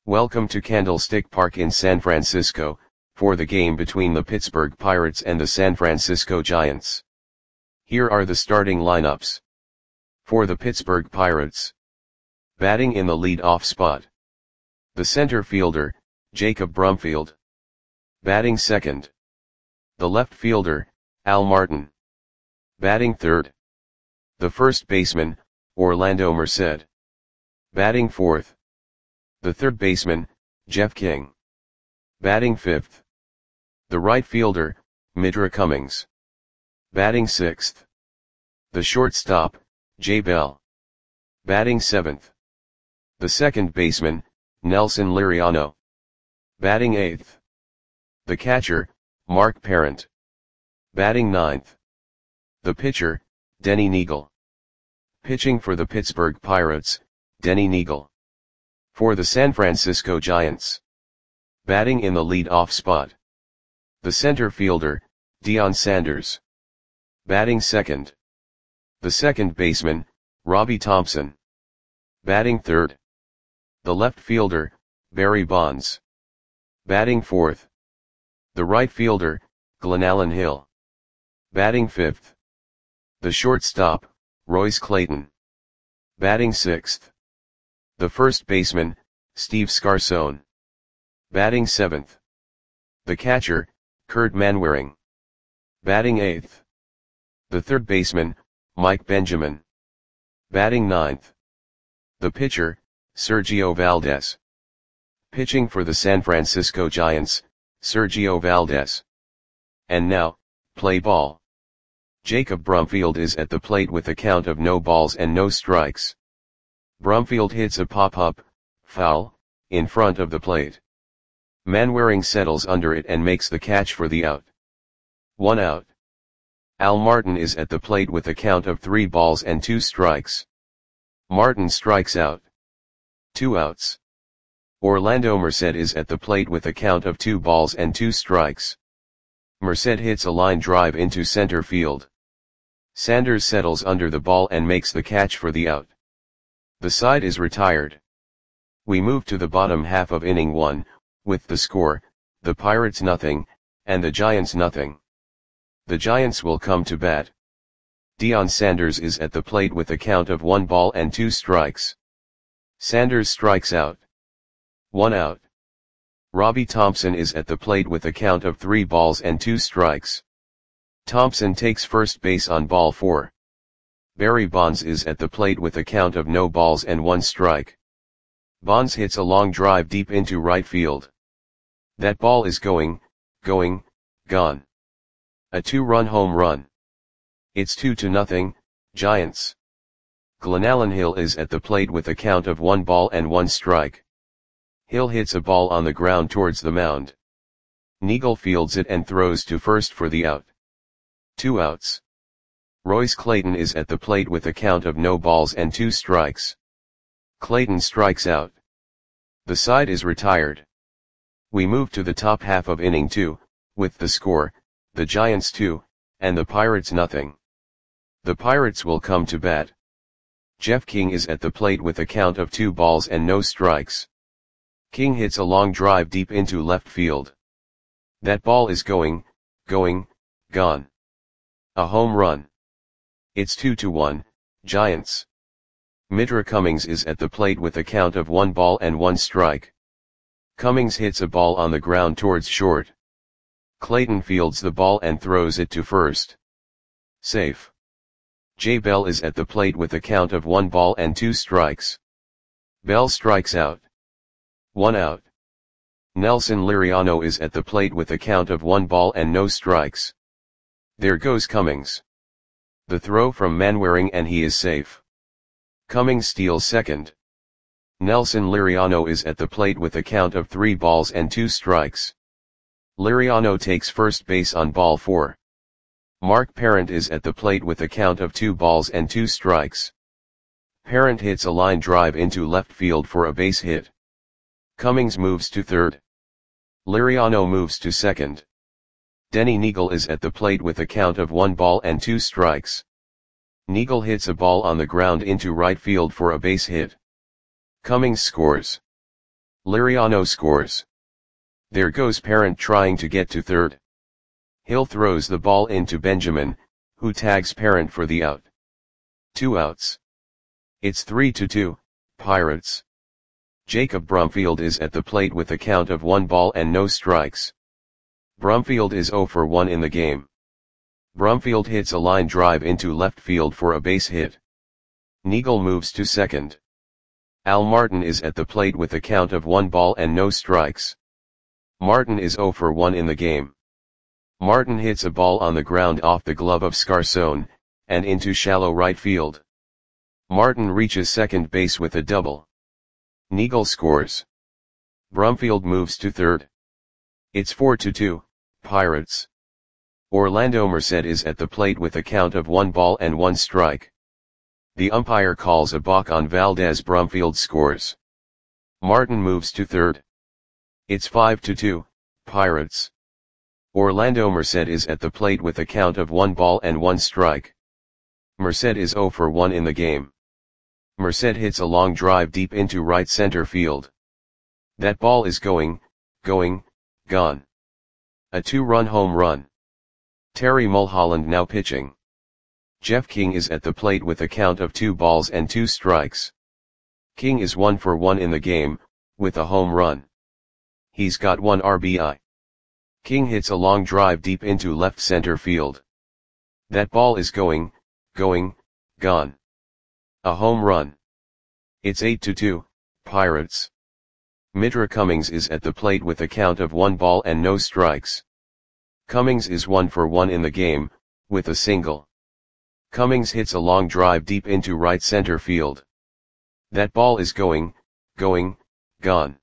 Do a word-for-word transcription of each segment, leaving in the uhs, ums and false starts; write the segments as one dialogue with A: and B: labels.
A: Welcome to Candlestick Park in San Francisco, for the game between the Pittsburgh Pirates and the San Francisco Giants. Here are the starting lineups. For the Pittsburgh Pirates. Batting in the lead-off spot. The center fielder, Jacob Brumfield. Batting second. The left fielder, Al Martin. Batting third. The first baseman, Orlando Merced. Batting fourth. The third baseman, Jeff King. Batting fifth. The right fielder, Midra Cummings. Batting sixth. The shortstop, Jay Bell. Batting seventh. The second baseman, Nelson Liriano. Batting eighth. The catcher, Mark Parent. Batting ninth. The pitcher, Denny Neagle. Pitching for the Pittsburgh Pirates, Denny Neagle. For the San Francisco Giants. Batting in the lead-off spot. The center fielder, Deion Sanders. Batting second. The second baseman, Robbie Thompson. Batting third. The left fielder, Barry Bonds. Batting fourth. The right fielder, Glenallen Hill. Batting fifth. The shortstop, Royce Clayton. Batting sixth. The first baseman, Steve Scarcone. Batting seventh. The catcher, Kurt Manwaring. Batting eighth. The third baseman, Mike Benjamin. Batting ninth. The pitcher, Sergio Valdez. Pitching for the San Francisco Giants, Sergio Valdez. And now, play ball. Jacob Brumfield is at the plate with a count of no balls and no strikes. Brumfield hits a pop-up, foul, in front of the plate. Manwaring settles under it and makes the catch for the out. One out. Al Martin is at the plate with a count of three balls and two strikes. Martin strikes out. Two outs. Orlando Merced is at the plate with a count of two balls and two strikes. Merced hits a line drive into center field. Sanders settles under the ball and makes the catch for the out. The side is retired. We move to the bottom half of inning one, with the score, the Pirates nothing, and the Giants nothing. The Giants will come to bat. Deion Sanders is at the plate with a count of one ball and two strikes. Sanders strikes out. One out. Robbie Thompson is at the plate with a count of three balls and two strikes. Thompson takes first base on ball four. Barry Bonds is at the plate with a count of no balls and one strike. Bonds hits a long drive deep into right field. That ball is going, going, gone. A two-run home run. It's two to nothing, Giants. Glenallen Hill is at the plate with a count of one ball and one strike. Hill hits a ball on the ground towards the mound. Neagle fields it and throws to first for the out. Two outs. Royce Clayton is at the plate with a count of no balls and two strikes. Clayton strikes out. The side is retired. We move to the top half of inning two, with the score, the Giants two, and the Pirates nothing. The Pirates will come to bat. Jeff King is at the plate with a count of two balls and no strikes. King hits a long drive deep into left field. That ball is going, going, gone. A home run. It's two to one, Giants. Midra Cummings is at the plate with a count of one ball and one strike. Cummings hits a ball on the ground towards short. Clayton fields the ball and throws it to first. Safe. Jay Bell is at the plate with a count of one ball and two strikes. Bell strikes out. One out. Nelson Liriano is at the plate with a count of one ball and no strikes. There goes Cummings. The throw from Manwaring and he is safe. Cummings steals second. Nelson Liriano is at the plate with a count of three balls and two strikes. Liriano takes first base on ball four. Mark Parent is at the plate with a count of two balls and two strikes. Parent hits a line drive into left field for a base hit. Cummings moves to third. Liriano moves to second. Denny Neagle is at the plate with a count of one ball and two strikes. Neagle hits a ball on the ground into right field for a base hit. Cummings scores. Liriano scores. There goes Parent trying to get to third. Hill throws the ball into Benjamin, who tags Parent for the out. Two outs. It's three to two, Pirates. Jacob Brumfield is at the plate with a count of one ball and no strikes. Brumfield is zero for one in the game. Brumfield hits a line drive into left field for a base hit. Neagle moves to second. Al Martin is at the plate with a count of one ball and no strikes. Martin is zero for one in the game. Martin hits a ball on the ground off the glove of Scarson, and into shallow right field. Martin reaches second base with a double. Neagle scores. Brumfield moves to third. It's four to two, Pirates. Orlando Merced is at the plate with a count of one ball and one strike. The umpire calls a balk on Valdez. Brumfield scores. Martin moves to third. It's five to two, Pirates. Orlando Merced is at the plate with a count of one ball and one strike. Merced is zero for one in the game. Merced hits a long drive deep into right center field. That ball is going, going, gone. A two-run home run. Terry Mulholland now pitching. Jeff King is at the plate with a count of two balls and two strikes. King is one for one in the game, with a home run. He's got one R B I. King hits a long drive deep into left center field. That ball is going, going, gone. A home run. It's eight to two, Pirates. Mitra Cummings is at the plate with a count of one ball and no strikes. Cummings is one for one in the game, with a single. Cummings hits a long drive deep into right center field. That ball is going, going, gone.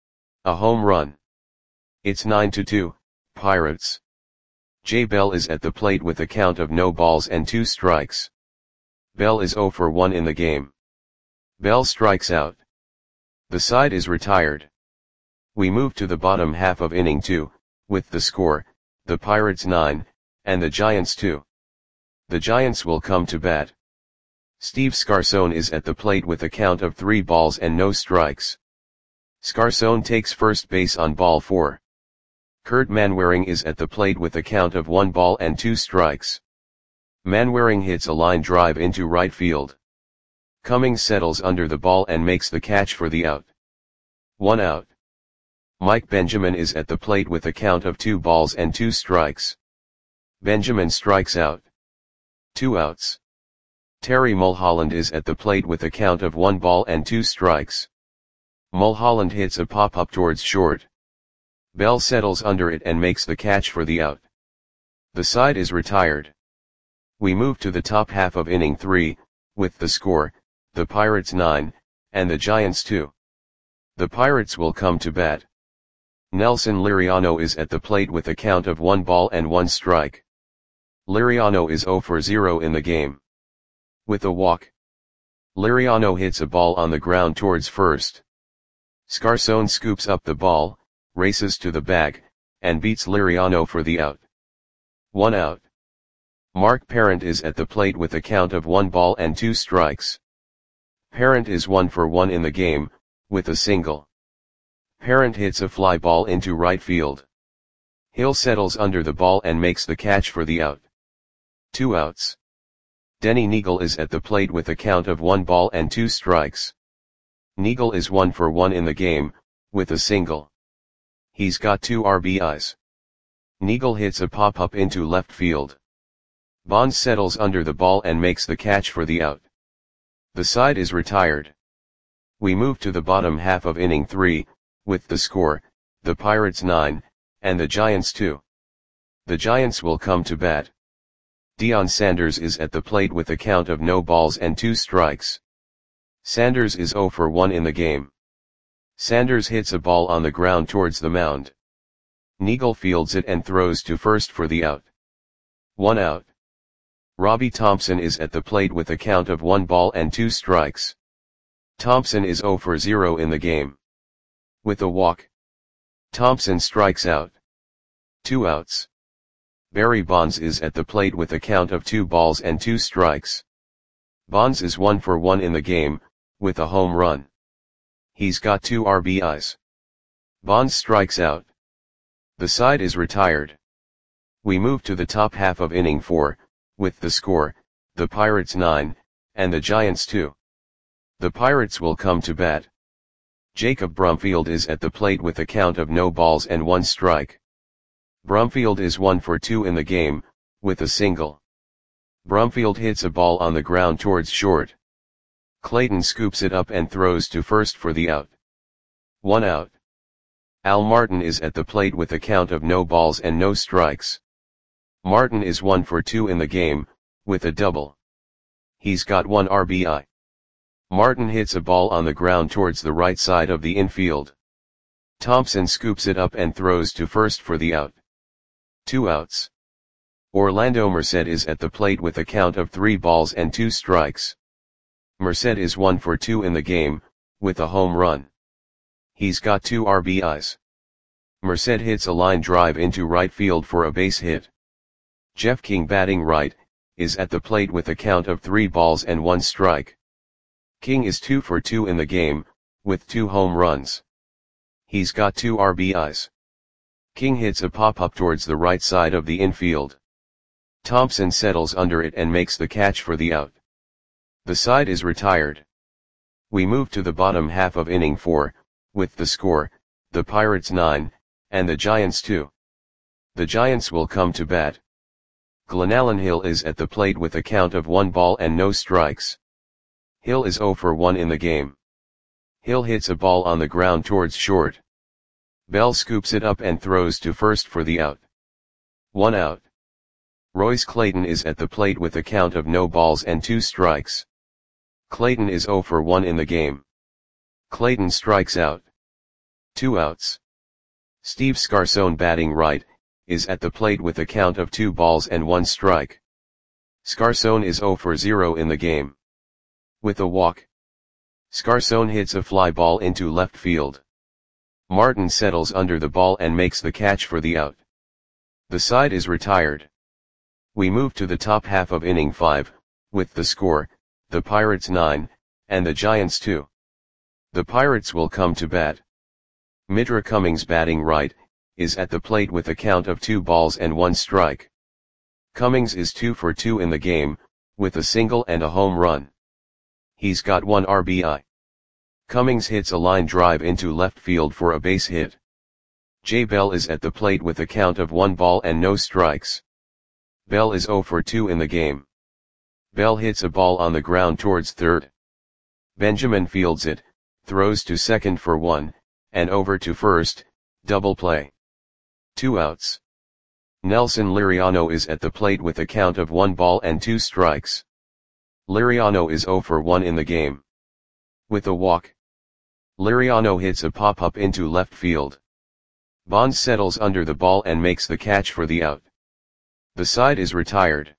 A: A home run. It's nine to two, Pirates. Jay Bell is at the plate with a count of no balls and two strikes. Bell is zero for one in the game. Bell strikes out. The side is retired. We move to the bottom half of inning two, with the score, the Pirates nine, and the Giants two. The Giants will come to bat. Steve Scarson is at the plate with a count of three balls and no strikes. Scarson takes first base on ball four. Kurt Manwaring is at the plate with a count of one ball and two strikes. Manwaring hits a line drive into right field. Cummings settles under the ball and makes the catch for the out. One out. Mike Benjamin is at the plate with a count of two balls and two strikes. Benjamin strikes out. Two outs. Terry Mulholland is at the plate with a count of one ball and two strikes. Mulholland hits a pop-up towards short. Bell settles under it and makes the catch for the out. The side is retired. We move to the top half of inning three, with the score, the Pirates nine, and the Giants two. The Pirates will come to bat. Nelson Liriano is at the plate with a count of one ball and one strike. Liriano is zero for zero in the game. With a walk. Liriano hits a ball on the ground towards first. Scarson scoops up the ball, races to the bag, and beats Liriano for the out. One out. Mark Parent is at the plate with a count of one ball and two strikes. Parent is one for one in the game, with a single. Parent hits a fly ball into right field. Hill settles under the ball and makes the catch for the out. Two outs. Denny Neagle is at the plate with a count of one ball and two strikes. Neagle is one for one in the game, with a single. He's got two R B Is. Neagle hits a pop-up into left field. Bonds settles under the ball and makes the catch for the out. The side is retired. We move to the bottom half of inning three, with the score, the Pirates nine, and the Giants two. The Giants will come to bat. Deion Sanders is at the plate with a count of no balls and two strikes. Sanders is zero for one in the game. Sanders hits a ball on the ground towards the mound. Neagle fields it and throws to first for the out. One out. Robbie Thompson is at the plate with a count of one ball and two strikes. Thompson is zero for zero in the game. With a walk. Thompson strikes out. Two outs. Barry Bonds is at the plate with a count of two balls and two strikes. Bonds is one for one in the game, with a home run. He's got two R B Is. Bonds strikes out. The side is retired. We move to the top half of inning four, with the score, the Pirates nine, and the Giants two. The Pirates will come to bat. Jacob Brumfield is at the plate with a count of no balls and one strike. Brumfield is one for two in the game, with a single. Brumfield hits a ball on the ground towards short. Clayton scoops it up and throws to first for the out. One out. Al Martin is at the plate with a count of no balls and no strikes. Martin is one for two in the game, with a double. He's got one R B I. Martin hits a ball on the ground towards the right side of the infield. Thompson scoops it up and throws to first for the out. Two outs. Orlando Merced is at the plate with a count of three balls and two strikes. Merced is one for two in the game, with a home run. He's got two R B Is. Merced hits a line drive into right field for a base hit. Jeff King, batting right, is at the plate with a count of three balls and one strike. King is two for two in the game, with two home runs. He's got two R B Is. King hits a pop-up towards the right side of the infield. Thompson settles under it and makes the catch for the out. The side is retired. We move to the bottom half of inning four, with the score, the Pirates nine, and the Giants two. The Giants will come to bat. Glenallen Hill is at the plate with a count of one ball and no strikes. Hill is zero for one in the game. Hill hits a ball on the ground towards short. Bell scoops it up and throws to first for the out. One out. Royce Clayton is at the plate with a count of no balls and two strikes. Clayton is zero for one in the game. Clayton strikes out. Two outs. Steve Scarcone, batting right, is at the plate with a count of two balls and one strike. Scarcone is zero for zero in the game. With a walk. Scarcone hits a fly ball into left field. Martin settles under the ball and makes the catch for the out. The side is retired. We move to the top half of inning five, with the score, the Pirates nine, and the Giants two. The Pirates will come to bat. Mitra Cummings, batting right, is at the plate with a count of two balls and one strike. Cummings is two for two in the game, with a single and a home run. He's got one R B I. Cummings hits a line drive into left field for a base hit. Jay Bell is at the plate with a count of one ball and no strikes. Bell is zero for two in the game. Bell hits a ball on the ground towards third. Benjamin fields it, throws to second for one, and over to first, double play. Two outs. Nelson Liriano is at the plate with a count of one ball and two strikes. Liriano is zero for one in the game. With a walk. Liriano hits a pop-up into left field. Bonds settles under the ball and makes the catch for the out. The side is retired.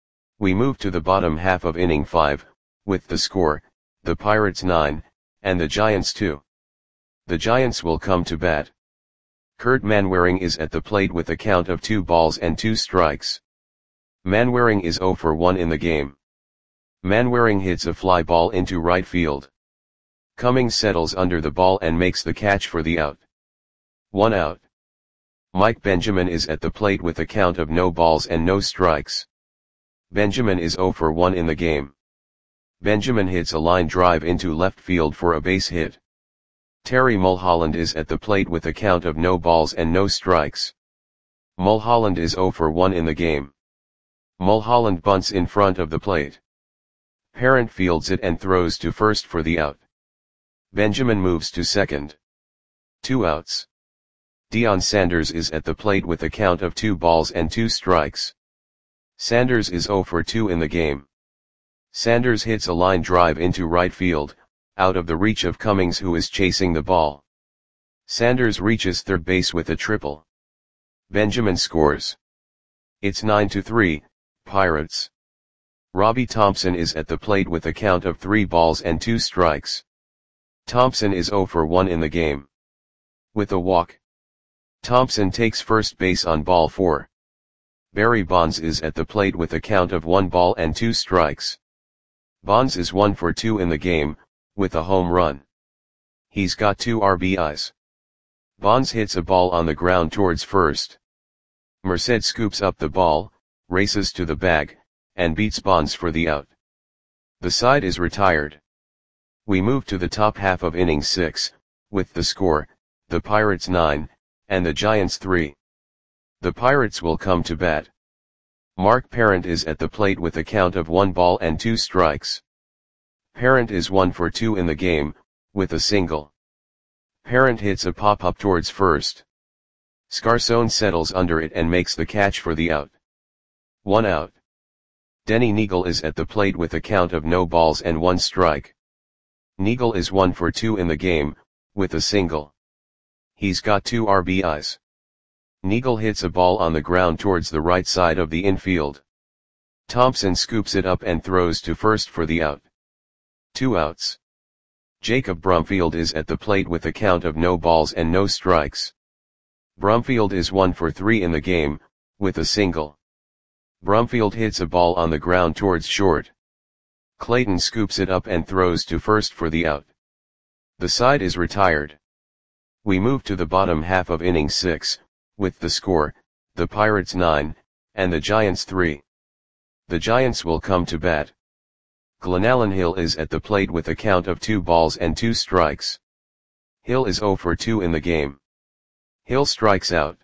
A: We move to the bottom half of inning five, with the score, the Pirates nine, and the Giants two. The Giants will come to bat. Kurt Manwaring is at the plate with a count of two balls and two strikes. Manwaring is zero for one in the game. Manwaring hits a fly ball into right field. Cummings settles under the ball and makes the catch for the out. One out. Mike Benjamin is at the plate with a count of no balls and no strikes. Benjamin is zero for one in the game. Benjamin hits a line drive into left field for a base hit. Terry Mulholland is at the plate with a count of no balls and no strikes. Mulholland is zero for one in the game. Mulholland bunts in front of the plate. Parent fields it and throws to first for the out. Benjamin moves to second. Two outs. Deion Sanders is at the plate with a count of two balls and two strikes. Sanders is zero for two in the game. Sanders hits a line drive into right field, out of the reach of Cummings, who is chasing the ball. Sanders reaches third base with a triple. Benjamin scores. It's nine to three, Pirates. Robbie Thompson is at the plate with a count of three balls and two strikes. Thompson is zero for one in the game. With a walk. Thompson takes first base on ball four. Barry Bonds is at the plate with a count of one ball and two strikes. Bonds is one for two in the game, with a home run. He's got two R B Is. Bonds hits a ball on the ground towards first. Merced scoops up the ball, races to the bag, and beats Bonds for the out. The side is retired. We move to the top half of inning six, with the score, the Pirates nine, and the Giants three. The Pirates will come to bat. Mark Parent is at the plate with a count of one ball and two strikes. Parent is one for two in the game, with a single. Parent hits a pop-up towards first. Scarson settles under it and makes the catch for the out. One out. Denny Neagle is at the plate with a count of no balls and one strike. Neagle is one for two in the game, with a single. He's got two R B Is. Neagle hits a ball on the ground towards the right side of the infield. Thompson scoops it up and throws to first for the out. Two outs. Jacob Brumfield is at the plate with a count of no balls and no strikes. Brumfield is one for three in the game, with a single. Brumfield hits a ball on the ground towards short. Clayton scoops it up and throws to first for the out. The side is retired. We move to the bottom half of inning six, with the score, the Pirates nine, and the Giants three. The Giants will come to bat. Glenallen Hill is at the plate with a count of two balls and two strikes. Hill is zero for two in the game. Hill strikes out.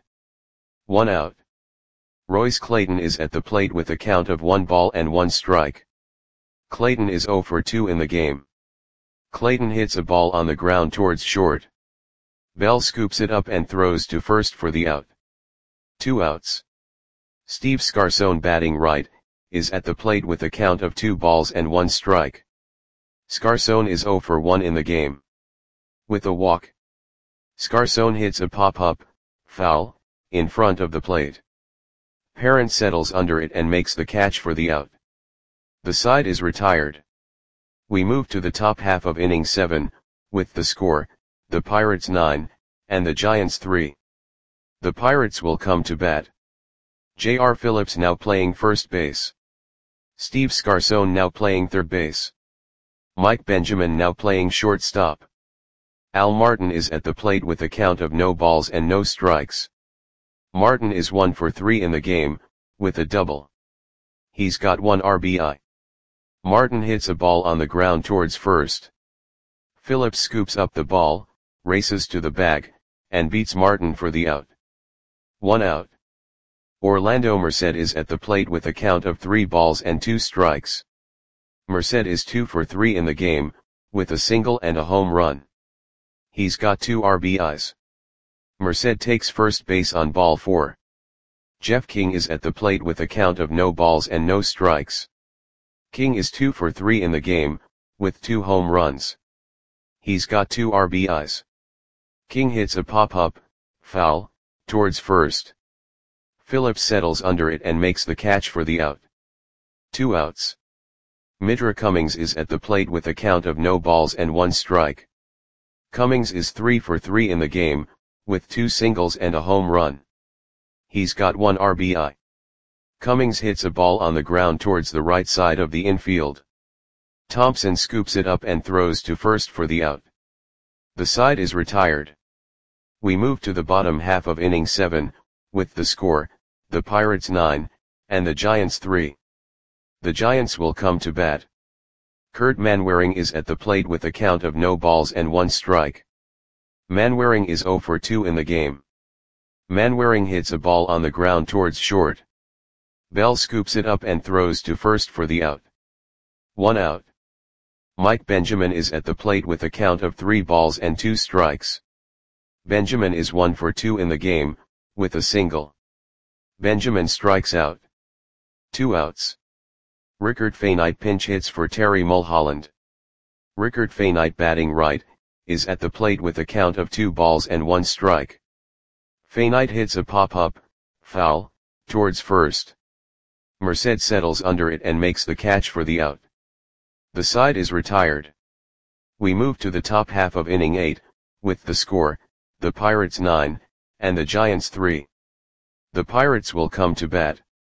A: One out. Royce Clayton is at the plate with a count of one ball and one strike. Clayton is zero for two in the game. Clayton hits a ball on the ground towards short. Bell scoops it up and throws to first for the out. Two outs. Steve Scarson, batting right, is at the plate with a count of two balls and one strike. Scarson is zero for one in the game. With a walk. Scarson hits a pop-up, foul, in front of the plate. Parent settles under it and makes the catch for the out. The side is retired. We move to the top half of inning seven, with the score, the Pirates nine, and the Giants three. The Pirates will come to bat. J R Phillips now playing first base. Steve Scarson now playing third base. Mike Benjamin now playing shortstop. Al Martin is at the plate with a count of no balls and no strikes. Martin is one for three in the game, with a double. He's got one R B I. Martin hits a ball on the ground towards first. Phillips scoops up the ball, races to the bag, and beats Martin for the out. One out. Orlando Merced is at the plate with a count of three balls and two strikes. Merced is two for three in the game, with a single and a home run. He's got two R B Is. Merced takes first base on ball four. Jeff King is at the plate with a count of no balls and no strikes. King is two for three in the game, with two home runs. He's got two R B Is. King hits a pop-up, foul, towards first. Phillips settles under it and makes the catch for the out. Two outs. Mitra Cummings is at the plate with a count of no balls and one strike. Cummings is three for three in the game, with two singles and a home run. He's got one R B I. Cummings hits a ball on the ground towards the right side of the infield. Thompson scoops it up and throws to first for the out. The side is retired. We move to the bottom half of inning seven, with the score, the Pirates nine, and the Giants three. The Giants will come to bat. Kurt Manwaring is at the plate with a count of no balls and one strike. Manwaring is zero for two in the game. Manwaring hits a ball on the ground towards short. Bell scoops it up and throws to first for the out. One out. Mike Benjamin is at the plate with a count of three balls and two strikes. Benjamin is one for two in the game, with a single. Benjamin strikes out. Two outs. Rickard Fainite pinch hits for Terry Mulholland. Rickard Fainite, batting right, is at the plate with a count of two balls and one strike. Fainite hits a pop-up, foul, towards first. Merced settles under it and makes the catch for the out. The side is retired. We move to the top half of inning eight, with the score, the Pirates nine, and the Giants three. The Pirates will come to bat.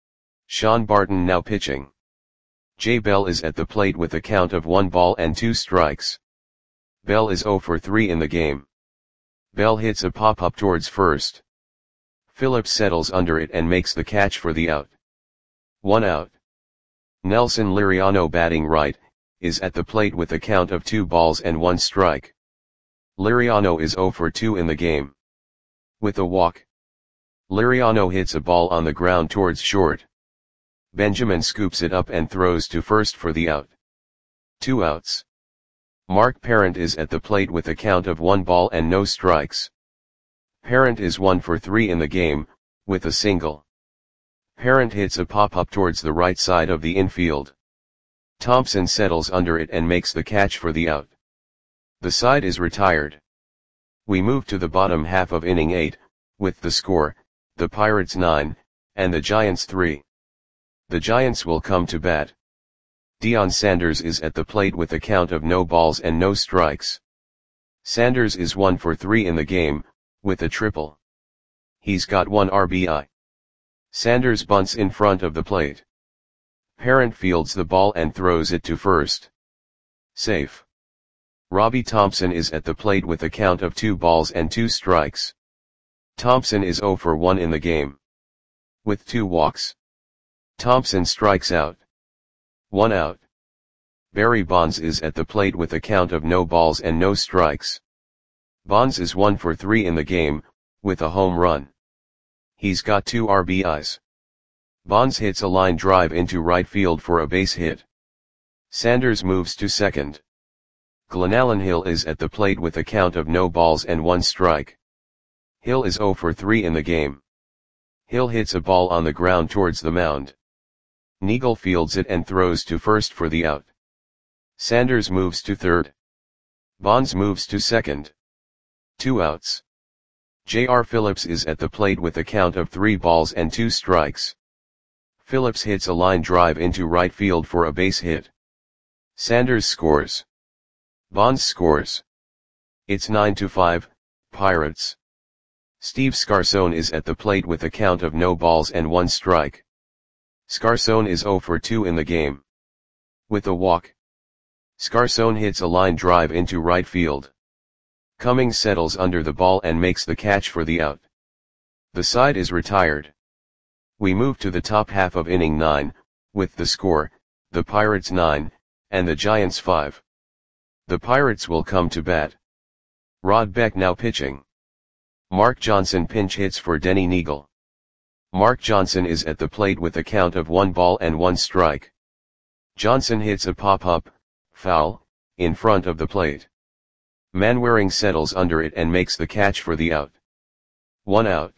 A: Sean Barton now pitching. Jay Bell is at the plate with a count of one ball and two strikes. Bell is zero for three in the game. Bell hits a pop-up towards first. Phillips settles under it and makes the catch for the out. One out. Nelson Liriano, batting right, is at the plate with a count of two balls and one strike. Liriano is oh for two in the game. With a walk. Liriano hits a ball on the ground towards short. Benjamin scoops it up and throws to first for the out. Two outs. Mark Parent is at the plate with a count of one ball and no strikes. Parent is one for three in the game, with a single. Parent hits a pop-up towards the right side of the infield. Thompson settles under it and makes the catch for the out. The side is retired. We move to the bottom half of inning eight, with the score, the Pirates nine, and the Giants three. The Giants will come to bat. Deion Sanders is at the plate with a count of no balls and no strikes. Sanders is one for three in the game, with a triple. He's got one R B I. Sanders bunts in front of the plate. Parent fields the ball and throws it to first. Safe. Robbie Thompson is at the plate with a count of two balls and two strikes. Thompson is oh for one in the game. With two walks. Thompson strikes out. One out. Barry Bonds is at the plate with a count of no balls and no strikes. Bonds is one for three in the game, with a home run. He's got two R B Is. Bonds hits a line drive into right field for a base hit. Sanders moves to second. Glenallen Hill is at the plate with a count of no balls and one strike. Hill is oh for three in the game. Hill hits a ball on the ground towards the mound. Neagle fields it and throws to first for the out. Sanders moves to third. Bonds moves to second. Two outs. J R Phillips is at the plate with a count of three balls and two strikes. Phillips hits a line drive into right field for a base hit. Sanders scores. Bonds scores. It's nine to five, Pirates. Steve Scarson is at the plate with a count of no balls and one strike. Scarson is oh for two in the game. With a walk. Scarson hits a line drive into right field. Cummings settles under the ball and makes the catch for the out. The side is retired. We move to the top half of inning nine, with the score, the Pirates nine, and the Giants five. The Pirates will come to bat. Rod Beck now pitching. Mark Johnson pinch hits for Denny Neagle. Mark Johnson is at the plate with a count of one ball and one strike. Johnson hits a pop-up, foul, in front of the plate. Manwaring settles under it and makes the catch for the out. One out.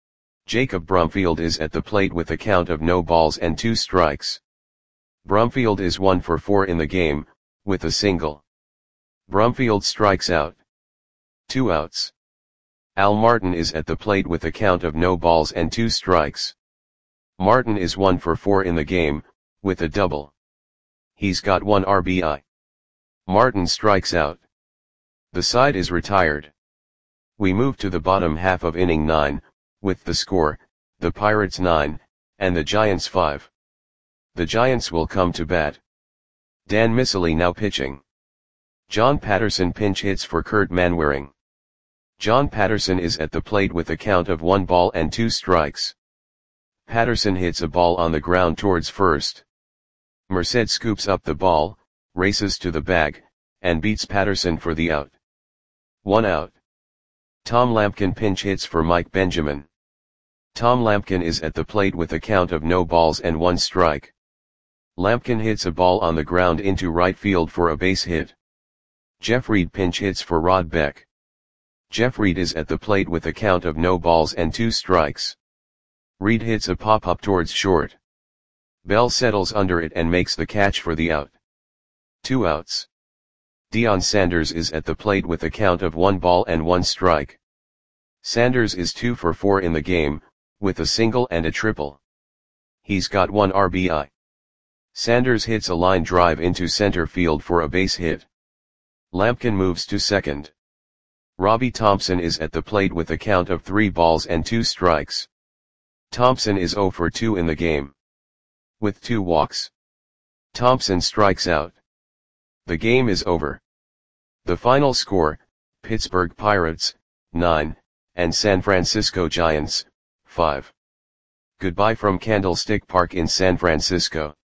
A: Jacob Brumfield is at the plate with a count of no balls and two strikes. Brumfield is one for four in the game, with a single. Brumfield strikes out. Two outs. Al Martin is at the plate with a count of no balls and two strikes. Martin is one for four in the game, with a double. He's got one R B I. Martin strikes out. The side is retired. We move to the bottom half of inning nine, with the score, the Pirates nine, and the Giants five. The Giants will come to bat. Dan Miceli now pitching. John Patterson pinch hits for Kurt Manwaring. John Patterson is at the plate with a count of one ball and two strikes. Patterson hits a ball on the ground towards first. Merced scoops up the ball, races to the bag, and beats Patterson for the out. One out. Tom Lampkin pinch hits for Mike Benjamin. Tom Lampkin is at the plate with a count of no balls and one strike. Lampkin hits a ball on the ground into right field for a base hit. Jeff Reed pinch hits for Rod Beck. Jeff Reed is at the plate with a count of no balls and two strikes. Reed hits a pop-up towards short. Bell settles under it and makes the catch for the out. Two outs. Deion Sanders is at the plate with a count of one ball and one strike. Sanders is two for four in the game, with a single and a triple. He's got one R B I. Sanders hits a line drive into center field for a base hit. Lampkin moves to second. Robbie Thompson is at the plate with a count of three balls and two strikes. Thompson is oh for two in the game. With two walks. Thompson strikes out. The game is over. The final score, Pittsburgh Pirates, nine, and San Francisco Giants, five. Goodbye from Candlestick Park in San Francisco.